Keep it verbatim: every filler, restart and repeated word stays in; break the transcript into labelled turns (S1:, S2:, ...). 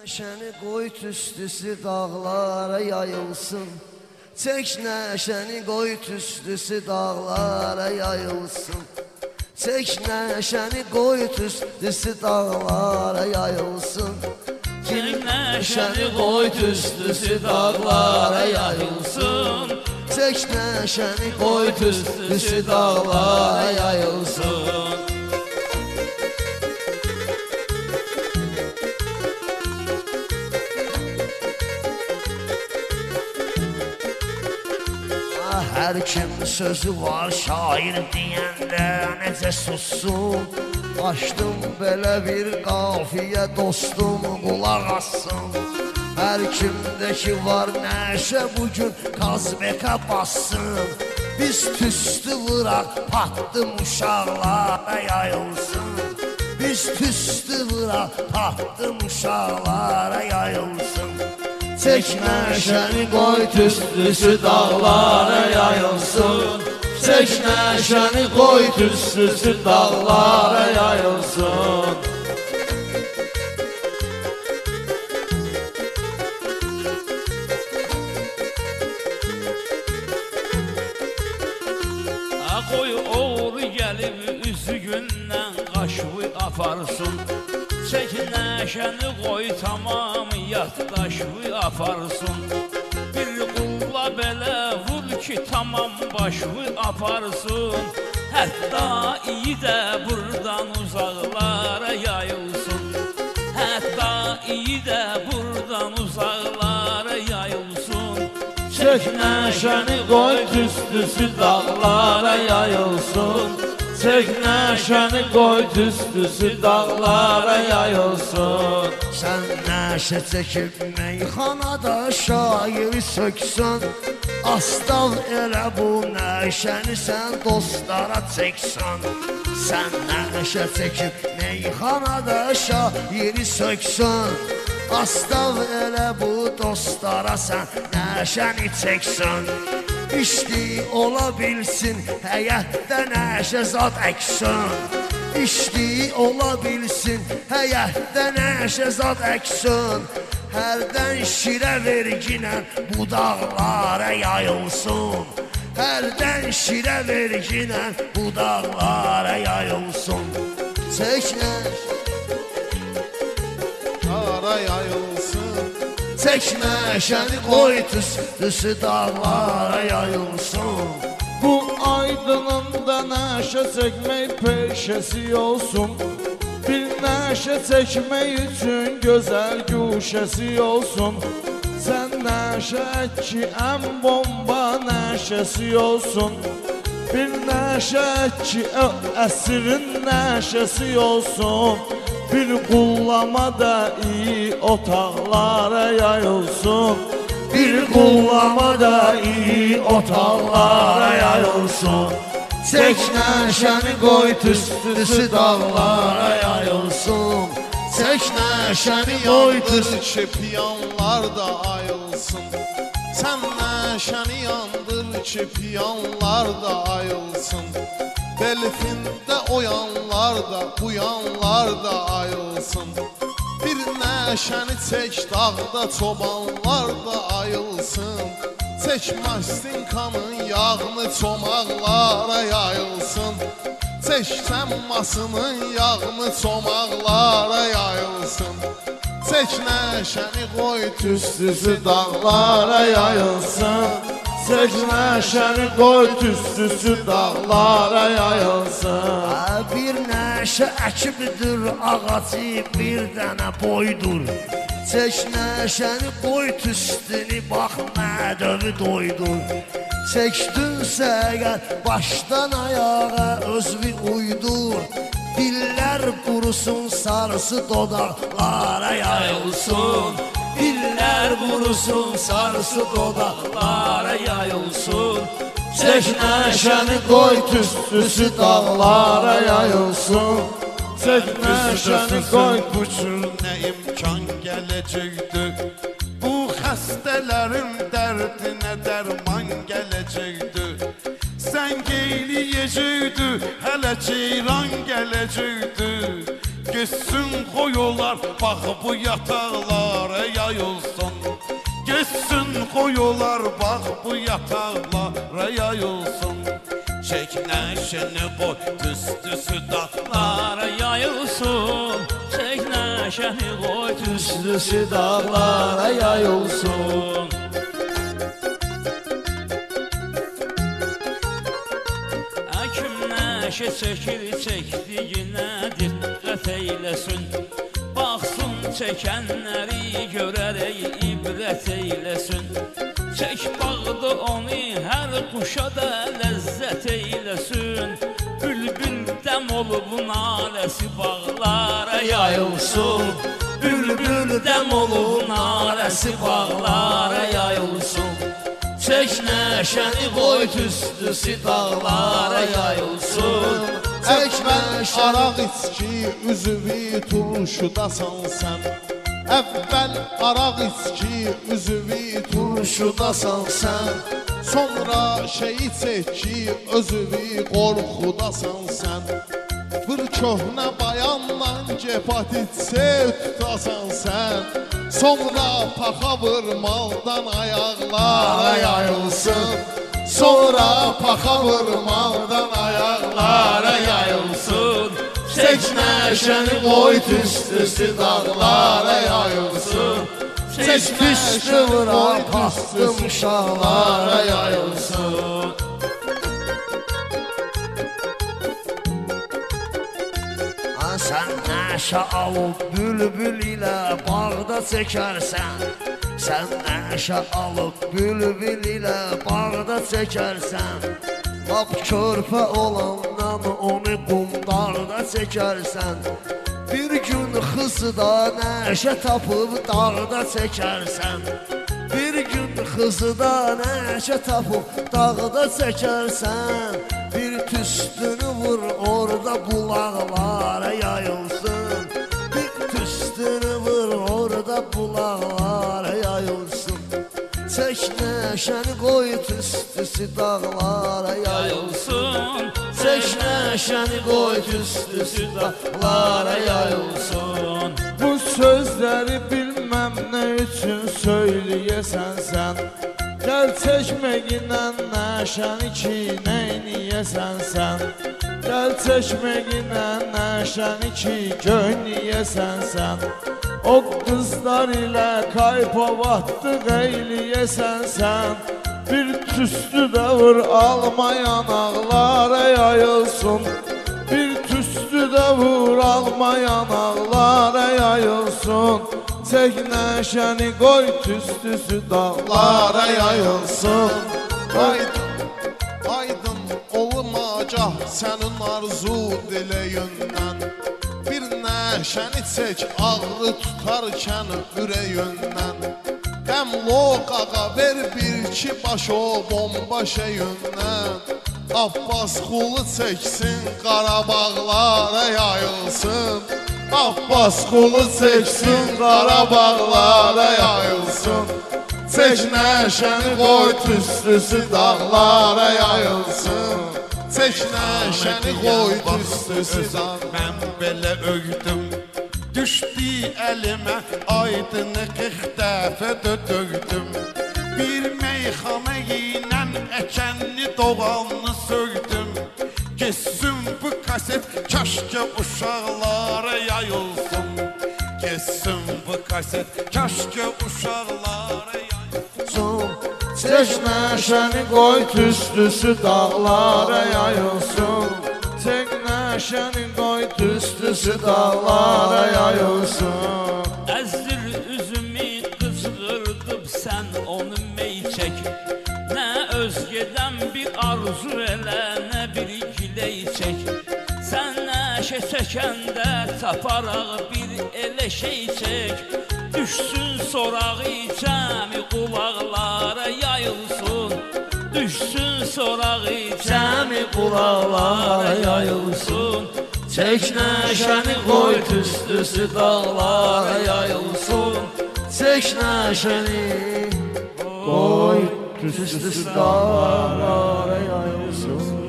S1: neşəni qoy tüstüsü dağlara yayılsın. Çək neşəni qoy tüstüsü dağlara yayılsın. Çək neşəni qoy tüstüsü dağlara yayılsın. Çək neşəni qoy tüstüsü dağlara yayılsın. Çək neşəni qoy tüstüsü dağlara yayılsın. Hər kim sözü var şair deyəndə necə sussun. Açdım belə bir qafiyə dostum qulaq assın. Hər kimdəki var nəşə bugün Kazbekə bassın. Biz tüstü vıraq patdım uşaqlara yayılsın. Biz tüstü vıraq patdım uşaqlara yayılsın. Çək neşəni qoy tüstüsü dağlara yayılsın. Çək neşəni qoy tüstüsü dağlara yayılsın.
S2: Qoy oğlu gəlib üzü gündən qaşvı aparsın. Çək neşəni qoy tamam yaddaşvı aparsın. Bir qulla belə vur ki tamam başvı aparsın. Hətta iyi də buradan uzaqlara yayılsın. Hətta iyi də buradan uzaqlara yayılsın. Çək neşəni qoy tüstüsü dağlara yayılsın. Çək neşəni qoy tüstüsü dağlara yayılsın.
S1: Sən neşə çəkib meyxanada şairi söksən. Astav elə bu neşəni sən dostlara çəksən. Sən neşə çəkib meyxanada şairi söksən. Astav elə bu dostlara sən neşəni çəksən. İşdi ola bilsin həyətdə neşə zad əksən. İşdi ola bilsin həyətdə neşə zad əksən. Hərdən şirə verginə budaqlara yayılsın. Hərdən şirə verginə budaqlara yayılsın. Çək neşəni
S3: yayılsın.
S1: Çək neşəni qoy tüstüsü dağlara yayılsın.
S3: Bu aydınında neşə çəkmək peşəsi olsun. Bir neşə çəkmək üçün gözəl güşəsi olsun. Sən neşə ki ən bomba neşəsi olsun. Bir neşə ki əsrin neşəsi olsun. Bir qullama da iyi otaqlara yayılsın.
S1: Bir qullama da iyi otaqlara yayılsın. Çək neşəni qoy tüstüsü dağlara yayılsın. Çək neşəni qoy tüstüsü
S3: piyanlar da ayılsın. Sən neşəni yandır ki piyanlar da ayılsın. Belfində oyanlar da, buyanlar da ayılsın. Bir neşəni çək dağda çobanlar da ayılsın. Çək mastinkanın yağını çomaqlara yayılsın. Çək səmmasının yağını çomaqlara yayılsın. Çək neşəni qoy tüstüsü dağlara yayılsın. Çək neşəni qoy tüstüsü dağlara yayılsın.
S1: Bir neşə əkibdir ağacı bir dənə boydur. Çək neşəni qoy tüstünü bax mədəvi doydur. Çəkdinsə əgər başdan ayağa özvi uydur. Dillər qurusun sarısı dodaqlara yayılsın. Dillər qurusun sarısı dodaqlara yayılsın. Çək neşəni qoy tüstüsü dağlara yayılsın.
S3: Çək neşəni qoy bu cür nə imkan gələcəkdir. Bu xəstələrin dərdinə dərman gələcəkdir. Sən qeyliyəcəkdir, hələ ceyran gələcəkdir. Geçsin qoyular bax bu yataqlar dağlara yayılsın. Geçsin koyular bak bu yataqlara yayılsın. Çek neşeni koy tüstüsü dağlara
S2: yayılsın. Çek neşəni qoy
S1: Tüstüsü dağlara yayılsın.
S2: Həkim nəşə çəkir çəkdiyinə diqqət eyləsin. Baxsın çəkənləri görərək ibrət eyləsin. Çək bağdı onu hər quşa da ləzzət eyləsin. Bülbül dəm olub naləsi bağlara yayılsın. Bülbül dəm olub naləsi bağlara yayılsın. Çək nəşəni qoy tüstüsü dağlara yayılsın.
S3: Əvvəl araq içki üzüvi turşudasan sən. Əvvəl araq içki üzüvi
S1: Turşudasan sən.
S3: Sonra şeyi çək ki özüvi qorxudasan sən. Bir köhnə bayanla gepatit sev tutasan sən. Sonra paxa vurmaldan ayaqlara yayılsın. Sonra paxa vurmaldan ayaqlara yayılsın.
S1: Çək nəşəni qoy tüstüsü dağlara yayılsın. Çək püstü vura pastım şahlara yayılsın. Sən nəşə alıb bülbül ilə bağda çəkərsən. Sən nəşə alıb bülbül ilə bağda çəkərsən. Lap körpə olandan onu qumdarda çəkərsən. Bir gün xızda nəşə tapıb dağda çəkərsən. Bir gün xızda nəşə tapıb dağda çəkərsən. Bir tüstünü vur orada bulaqlara yayılsın. Bir tüstünü vur orada bulaqlara yayılsın. Çək nəşəni qoy tüstüsü dağlara yayılsın. Çək nəşəni qoy tüstüsü dağlara yayılsın.
S4: Bu sözləri bilməm nə üçün söyləyəsən sən. Gəl çəkməginlə nəşəni ki neyniyəsən sən. Gəl çəkməginlə nəşəni ki göyniyəsən sən. O qızlar ilə kaypavatlıq eyliyəsən sən. Bir tüstü də vur alma yanaqlara yayılsın. Bir tüstü də vur alma yanaqlara yayılsın. Çək nəşəni qoy tüstüsü dağlara yayılsın.
S3: Aydın, aydın olmacaq sənin arzu diləyindən. Bir nəşəni çək ağrı tutarkən ürəyindən. Qəmlo qaqa ver bir ki baş o bomba şeyindən. Abbas xulu çəksin Qarabağlara yayılsın. Abbas xulu çəksin Qarabağlara yayılsın. Çək nəşəni qoy tüstüsü dağlara yayılsın. Çək nəşəni qoy tüstüsü dağlara. Mən belə öydüm, düşdü əlimə aydını qırx dəfə döydüm. Bir meyxana ilə əkənli doğanlı söydüm. Geçsin bu kaset kaşke uşaqlara yayılsın. Geçsin bu kaset kaşke uşaqlara yayılsın.
S4: Çək nəşəni qoy tüstüsü dağlara yayılsın. Çək nəşəni qoy tüstüsü dağlara yayılsın.
S2: Əzdir üzümü qızğırdıb sən onu mey çək. Nə özgədən bir arzu elə, nə bir giley çək. Sən nəşə çəkəndə taparaq bir elə şey çək. Düşsün sorağı cəmi qulaqlara yayılsın. Düşsün sorağı cəmi qulaqlara yayılsın. Çək nəşəni qoy tüstüsü dağlara yayılsın.
S1: Çək nəşəni qoy tüstüsü dağlara yayılsın.